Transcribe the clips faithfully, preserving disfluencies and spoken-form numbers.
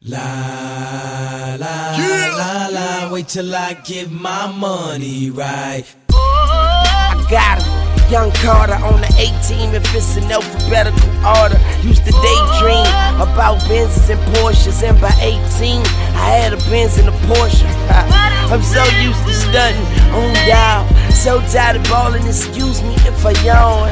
La la yeah. la la, wait till I get my money right. I got him, young Carter on the eighteen, if it's in alphabetical order. Used to daydream about Benzes and Porsches, and by eighteen, I had a Benz and a Porsche. I'm so used to stunting on y'all, so tired of balling, excuse me if I yawn.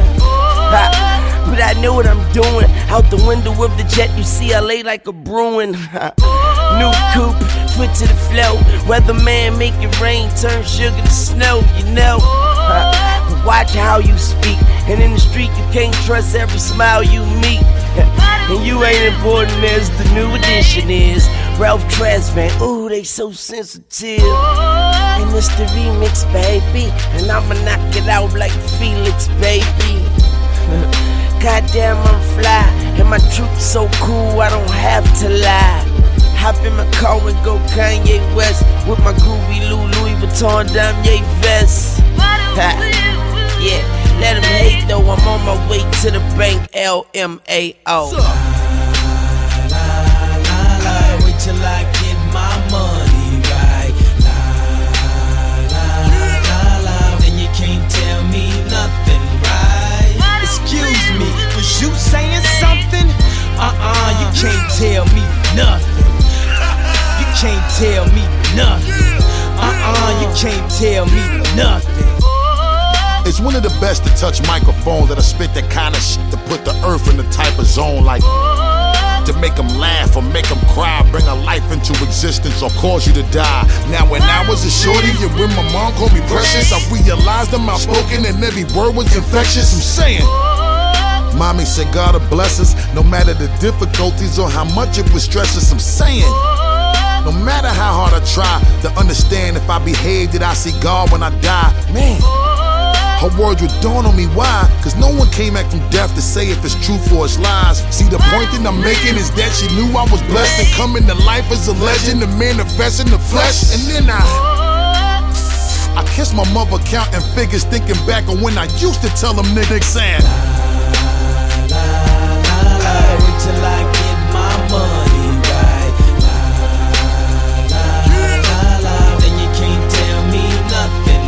But I know what I'm doing. Out the window of the jet, you see I lay like a Bruin. New coupe, foot to the flow. Weatherman make it rain, turn sugar to snow, you know. But watch how you speak, and in the street you can't trust every smile you meet. And you ain't important as the new edition is. Ralph Tresvant, ooh, they so sensitive. And it's the remix, baby, and I'ma knock it out like Felix, baby. Goddamn, I'm fly, and my truth so cool, I don't have to lie. Hop in my car and go Kanye West with my groovy Louis Vuitton Damier vest. Yeah, let him hate though, I'm on my way to the bank, L M A O. La, la, la, la, wait till I get my money right. La, la, la, la, then you can't tell me nothing. Excuse me, was you saying something? Uh-uh, you can't tell me nothing. You can't tell me nothing. Uh-uh, you can't tell me nothing. It's one of the best to touch microphones that I spit that kind of shit to put the earth in the type of zone like to make them laugh or make them cry, bring a life into existence or cause you to die. Now when I was a shorty and when my mom called me precious, I realized I'm outspoken and every word was infectious. I'm saying, mommy said God will bless us, no matter the difficulties or how much it would stress us. I'm saying, no matter how hard I try to understand, if I behave, did I see God when I die? Man, her words would dawn on me, why? Cause no one came back from death to say if it's truth or it's lies. See, the point that I'm making is that she knew I was blessed and coming to life as a legend, to manifest in the flesh. And then I I kissed my mother counting figures, thinking back on when I used to tell them niggas saying La, la, la, wait till I get my money right. La, la, la, la, then you can't tell me nothing.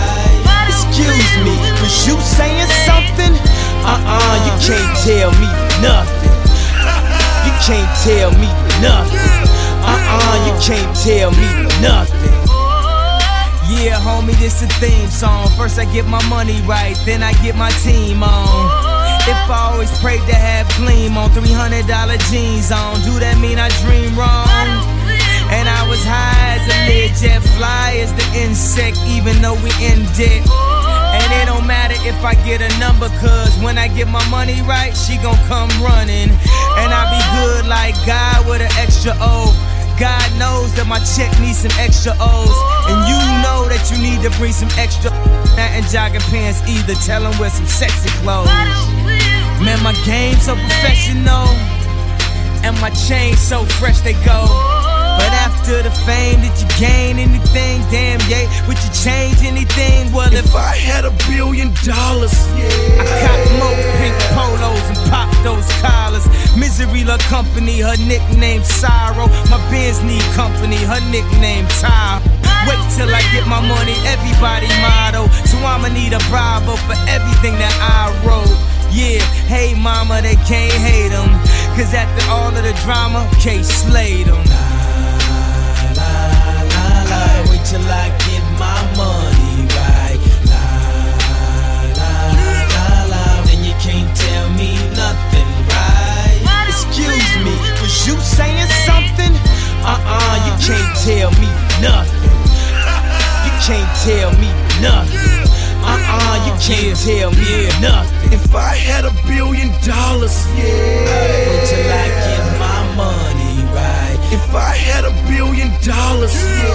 Excuse me, was you saying something? Uh-uh, you can't tell me nothing. You can't tell me nothing. Uh-uh, you can't tell me nothing. Yeah, homie, this a theme song. First I get my money right, then I get my team on. If I always prayed to have gleam on, three hundred dollar jeans on, do that mean I dream wrong? And I was high as a Learjet, fly as the insect, even though we in debt. And it don't matter if I get a number, cause when I get my money right, she gon' come running. And I be good like God with an extra O. God knows that my check needs some extra O's. And you know that you need to bring some extra and jogging pants either. Tell them wear some sexy clothes. Man, my game so professional, and my chain so fresh they go. But after the fame, did you gain anything? Damn, yeah, would you change anything? Well, if, if I had a billion dollars, yeah, I cop more pink polos and pop those collars. Misery love company, her nickname Sorrow. My Benz need company, her nickname Ty. Wait till I get my money, everybody motto. So I'ma need a Bravo for everything that I wrote. Yeah, hey mama, they can't hate them, cause after all of the drama, K slayed them. Wait till I get my money right. La, la, la, la, then you can't tell me nothing, right? Excuse me, was you saying something? Uh-uh, you can't tell me nothing. You can't tell me nothing. Uh-uh, you can't tell me nothing. If I had a billion dollars, yeah. Wait till I get my money right. If I had a billion dollars, yeah.